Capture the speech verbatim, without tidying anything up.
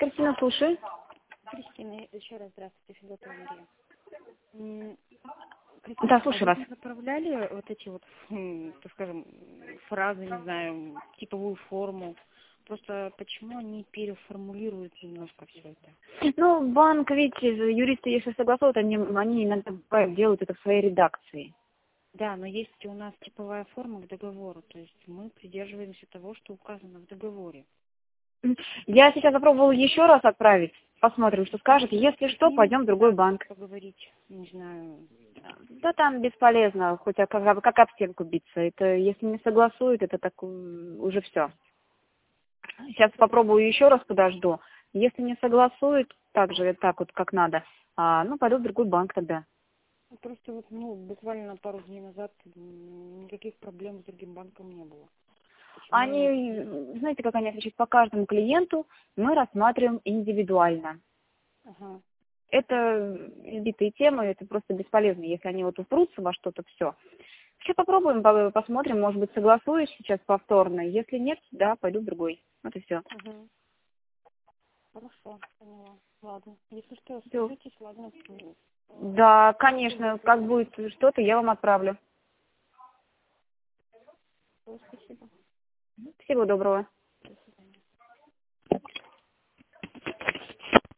Кристина, слушай. Кристина, еще раз здравствуйте, Федотова Мария. М, Кристина, Да, а слушаю вы вас. не направляли вот эти вот, м, так скажем, фразы, не знаю, типовую форму? Просто почему они переформулируют немножко все это? Ну, банк, видите, юристы, если согласуют, они, они иногда бывает, делают это в своей редакции. Да, но есть у нас типовая форма к договору, то есть мы придерживаемся того, что указано в договоре. М. Я сейчас попробовала еще раз отправить. Посмотрим, что скажет. Если С что, ними пойдем в другой пытаться банк. поговорить, не знаю. Да там бесполезно, хоть как, как об стенку биться. Это, если не согласуют, это так м, уже все. Сейчас попробую еще раз, подожду. Если не согласуют, так же, так вот, как надо, а, ну, пойду в другой банк тогда. Просто вот, ну, буквально пару дней назад м, никаких проблем с другим банком не было. Почему? Они, знаете, как они отвечают, по каждому клиенту мы рассматриваем индивидуально. Ага. Это избитые темы, это просто бесполезно, если они вот упрутся во что-то, все. Сейчас попробуем, по- посмотрим, может быть, согласуюсь сейчас повторно. Если нет, да, пойду в другой. Вот и все. Угу. Хорошо, поняла. Ладно. Если что, Все. свяжитесь, ладно. М, Да, конечно, как будет что-то, я вам отправлю. Спасибо. Всего доброго.